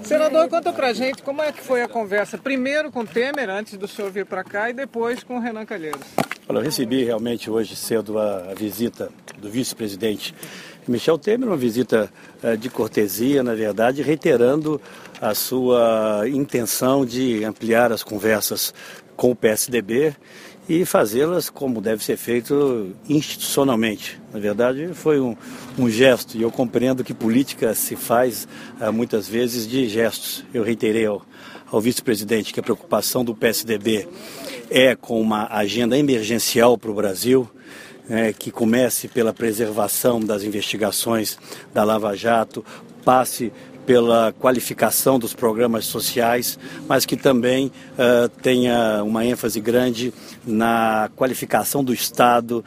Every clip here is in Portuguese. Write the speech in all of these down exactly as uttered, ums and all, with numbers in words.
Senador, conta pra gente como é que foi a conversa, primeiro com o Temer, antes do senhor vir para cá, e depois com o Renan Calheiros. Olha, eu recebi realmente hoje cedo a, a visita do vice-presidente Michel Temer, uma visita uh, de cortesia, na verdade, reiterando a sua intenção de ampliar as conversas com o P S D B e fazê-las como deve ser feito institucionalmente. Na verdade, foi um, um gesto, e eu compreendo que política se faz uh, muitas vezes de gestos. Eu reiterei ao, ao vice-presidente que a preocupação do P S D B é com uma agenda emergencial para o Brasil, é, que comece pela preservação das investigações da Lava Jato, passe pela qualificação dos programas sociais, mas que também uh, tenha uma ênfase grande na qualificação do Estado,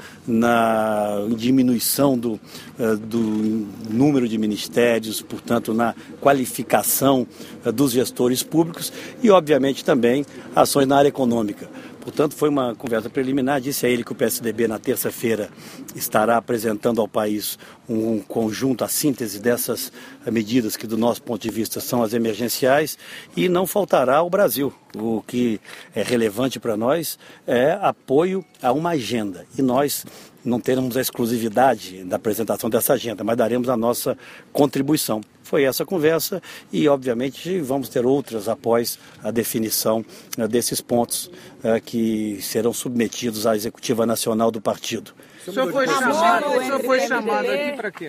na diminuição do, uh, do número de ministérios, portanto, na qualificação uh, dos gestores públicos e, obviamente, também ações na área econômica. Portanto, foi uma conversa preliminar. Disse a ele que o P S D B, na terça-feira, estará apresentando ao país um conjunto, a síntese dessas medidas que, do nosso ponto de vista, são as emergenciais, e não faltará ao Brasil. O que é relevante para nós é apoio a uma agenda. E nós não teremos a exclusividade da apresentação dessa agenda, mas daremos a nossa contribuição. Foi essa conversa e, obviamente, vamos ter outras após a definição uh, desses pontos uh, que serão submetidos à Executiva Nacional do partido. O senhor foi chamado, o senhor foi chamado aqui para quê?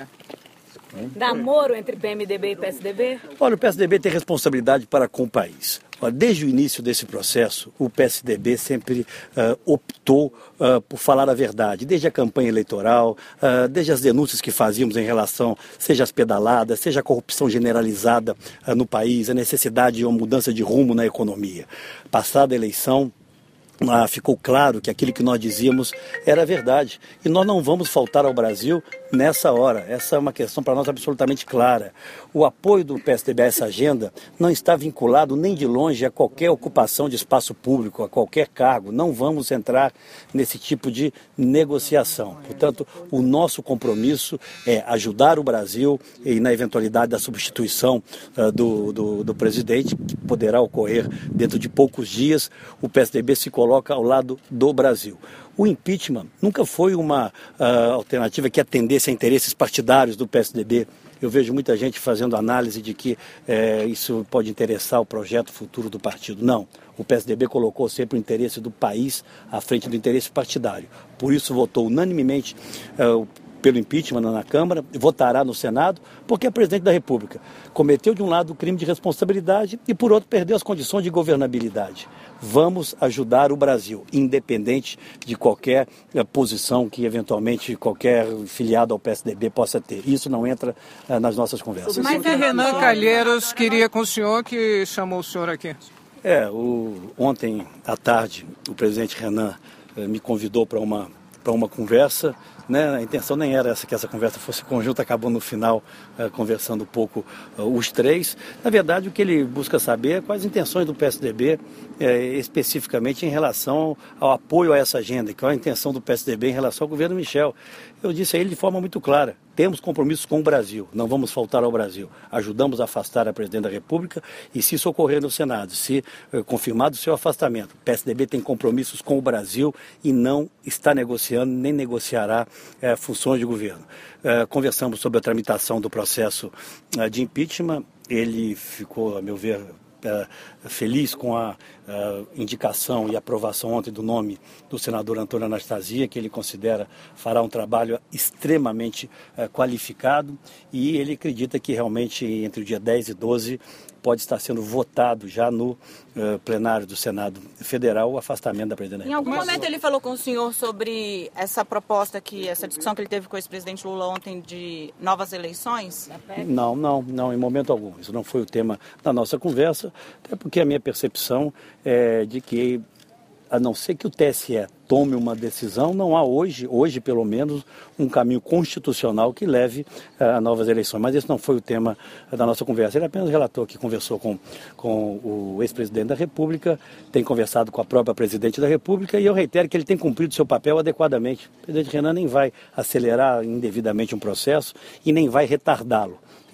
Namoro entre P M D B e P S D B? Olha, o P S D B tem responsabilidade para com o país. Desde o início desse processo, o P S D B sempre uh, optou uh, por falar a verdade, desde a campanha eleitoral, uh, desde as denúncias que fazíamos em relação, seja as pedaladas, seja a corrupção generalizada uh, no país, a necessidade de uma mudança de rumo na economia. Passada a eleição, Ah, ficou claro que aquilo que nós dizíamos era verdade. E nós não vamos faltar ao Brasil nessa hora. Essa é uma questão para nós absolutamente clara. O apoio do P S D B a essa agenda não está vinculado nem de longe a qualquer ocupação de espaço público, a qualquer cargo. Não vamos entrar nesse tipo de negociação. Portanto, o nosso compromisso é ajudar o Brasil e, na eventualidade da substituição uh, do, do, do presidente, que poderá ocorrer dentro de poucos dias, o P S D B se coloca coloca ao lado do Brasil. O impeachment nunca foi uma uh, alternativa que atendesse a interesses partidários do P S D B. Eu vejo muita gente fazendo análise de que eh, isso pode interessar o projeto futuro do partido. Não. O P S D B colocou sempre o interesse do país à frente do interesse partidário. Por isso votou unanimemente uh, pelo impeachment na Câmara, votará no Senado, porque é presidente da República. Cometeu, de um lado, o crime de responsabilidade e, por outro, perdeu as condições de governabilidade. Vamos ajudar o Brasil, independente de qualquer eh, posição que, eventualmente, qualquer filiado ao P S D B possa ter. Isso não entra eh, nas nossas conversas. Mas o que Renan Calheiros queria com o senhor, que chamou o senhor aqui? É, o, ontem à tarde, o presidente Renan eh, me convidou para uma, para uma conversa. Né? A intenção nem era essa, que essa conversa fosse conjunta, acabou no final uh, conversando um pouco uh, os três. Na verdade, o que ele busca saber é quais as intenções do P S D B, eh, especificamente em relação ao apoio a essa agenda, qual é a intenção do P S D B em relação ao governo Michel. Eu disse a ele de forma muito clara: temos compromissos com o Brasil, não vamos faltar ao Brasil. Ajudamos a afastar a presidente da República e, se isso ocorrer no Senado, se eh, confirmado o seu afastamento, o P S D B tem compromissos com o Brasil e não está negociando nem negociará eh, funções de governo. Eh, conversamos sobre a tramitação do processo eh, de impeachment. Ele ficou, a meu ver, eh, feliz com a Uh, indicação e aprovação ontem do nome do senador Antônio Anastasia, que ele considera fará um trabalho extremamente uh, qualificado, e ele acredita que realmente entre o dia dez e doze pode estar sendo votado já no uh, plenário do Senado Federal o afastamento da presidente. Em algum momento ele falou com o senhor sobre essa proposta, que essa discussão que ele teve com o ex-presidente Lula ontem de novas eleições? Não, não, não, em momento algum. Isso não foi o tema da nossa conversa, até porque a minha percepção é de que, a não ser que o T S E tome uma decisão, não há hoje, hoje pelo menos, um caminho constitucional que leve uh, a novas eleições. Mas esse não foi o tema uh, da nossa conversa. Ele apenas relatou que conversou com, com o ex-presidente da República, tem conversado com a própria presidente da República, e eu reitero que ele tem cumprido seu papel adequadamente. O presidente Renan nem vai acelerar indevidamente um processo e nem vai retardá-lo.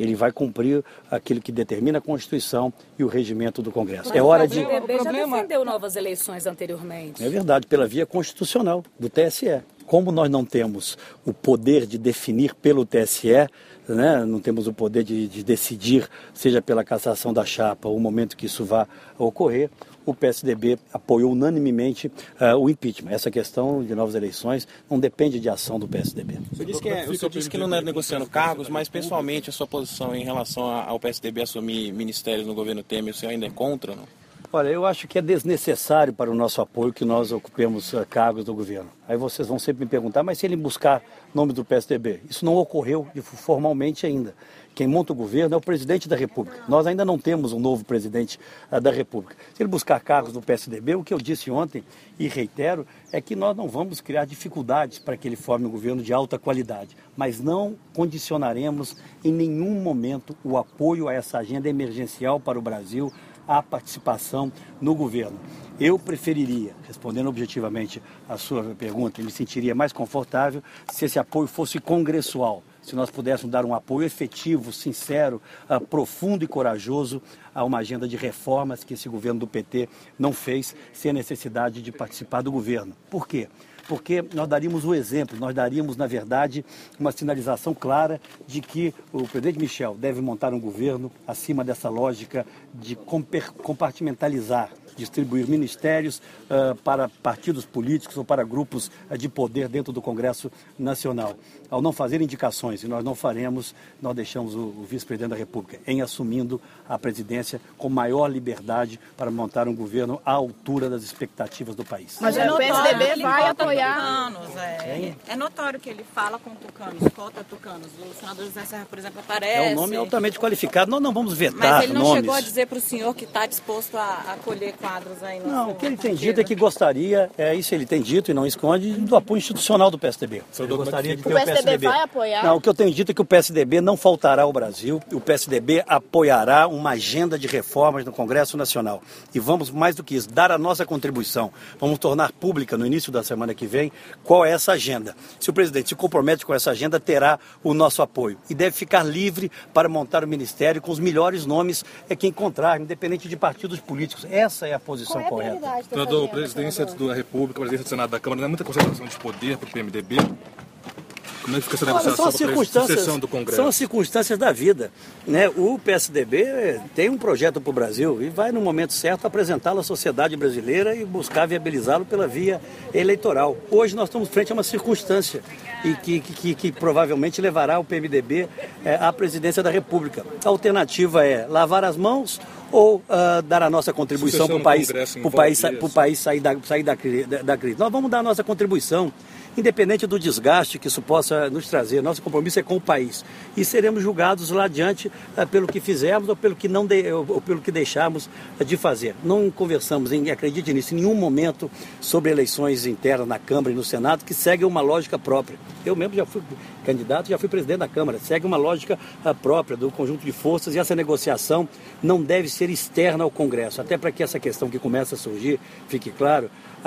ele vai cumprir aquilo que determina a Constituição e o regimento do Congresso. Mas é hora o de... P S D B O já problema- defendeu novas eleições anteriormente. É verdade, pela via constitucional do T S E. Como nós não temos o poder de definir pelo T S E, né, não temos o poder de, de decidir, seja pela cassação da chapa ou o momento que isso vá ocorrer, o P S D B apoiou unanimemente uh, o impeachment. Essa questão de novas eleições não depende de ação do P S D B. O senhor disse que, é, o senhor disse que não é negociando cargos, mas pessoalmente a sua posição em relação ao P S D B assumir ministérios no governo Temer, o senhor ainda é contra ou não? Olha, eu acho que é desnecessário para o nosso apoio que nós ocupemos uh, cargos do governo. Aí vocês vão sempre me perguntar, mas se ele buscar nome do P S D B? Isso não ocorreu formalmente ainda. Quem monta o governo é o presidente da República. Nós ainda não temos um novo presidente uh, da República. Se ele buscar cargos do P S D B, o que eu disse ontem e reitero é que nós não vamos criar dificuldades para que ele forme um governo de alta qualidade, mas não condicionaremos em nenhum momento o apoio a essa agenda emergencial para o Brasil, a participação no governo. Eu preferiria, respondendo objetivamente a sua pergunta, me sentiria mais confortável se esse apoio fosse congressual, se nós pudéssemos dar um apoio efetivo, sincero, uh, profundo e corajoso a uma agenda de reformas que esse governo do P T não fez, sem a necessidade de participar do governo. Por quê? Porque nós daríamos o exemplo, nós daríamos, na verdade, uma sinalização clara de que o presidente Michel deve montar um governo acima dessa lógica de compartimentalizar, distribuir ministérios uh, para partidos políticos ou para grupos uh, de poder dentro do Congresso Nacional. Ao não fazer indicações, e nós não faremos, nós deixamos o, o vice-presidente da República em assumindo a presidência com maior liberdade para montar um governo à altura das expectativas do país. Mas Mas é o P S D B ele vai vota apoiar. tucanos, é, é notório que ele fala com tucanos, cota tucanos. O senador José Serra, por exemplo, aparece. É um nome altamente qualificado, nós não vamos vetar Mas ele não nomes. chegou a dizer para o senhor que está disposto a acolher quadros aí no Não, seu o que ele tem partido? dito é que gostaria, é isso ele tem dito e não esconde, do apoio institucional do P S D B. Ele gostaria de ter O P S D B vai apoiar? Não, o que eu tenho dito é que o P S D B não faltará ao Brasil, o P S D B apoiará uma agenda de reformas no Congresso Nacional. E vamos, mais do que isso, dar a nossa contribuição. Vamos tornar pública no início da semana que vem qual é essa agenda. Se o presidente se compromete com essa agenda, terá o nosso apoio. E deve ficar livre para montar o ministério com os melhores nomes é que encontrar, independente de partidos políticos. Essa é a posição Qual é a correta. prioridade dessa Senador, agenda, presidência senador? da República, presidência do Senado da Câmara, não é muita concentração de poder para o P M D B? Como é que fica essa Olha, negociação são as para a circunstâncias, sucessão do Congresso? são as circunstâncias da vida, né? O P S D B tem um projeto para o Brasil e vai, no momento certo, apresentá-lo à sociedade brasileira e buscar viabilizá-lo pela via eleitoral. Hoje nós estamos frente a uma circunstância e que, que, que, que provavelmente levará o P M D B é, à presidência da República. A alternativa é lavar as mãos ou uh, dar a nossa contribuição para o país, pro país, pro país sair, da, sair da, da, da crise. Nós vamos dar a nossa contribuição, independente do desgaste que isso possa nos trazer. Nosso compromisso é com o país. E seremos julgados lá adiante uh, pelo que fizemos ou pelo que, não de, ou pelo que deixamos uh, de fazer. Não conversamos, em, acredite nisso, em nenhum momento sobre eleições internas na Câmara e no Senado, que seguem uma lógica própria. Eu mesmo já fui candidato, já fui presidente da Câmara. Segue uma lógica uh, própria do conjunto de forças e essa negociação não deve ser externa ao Congresso. Até para que essa questão que começa a surgir fique claro,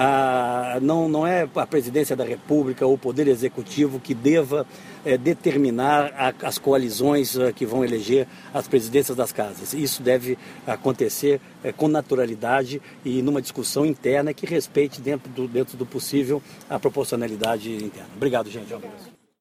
ah, não, não é a presidência da República ou o Poder Executivo que deva é, determinar a, as coalizões ah, que vão eleger as presidências das casas. Isso deve acontecer é, com naturalidade e numa discussão interna que respeite dentro do, dentro do possível a proporcionalidade interna. Obrigado, gente.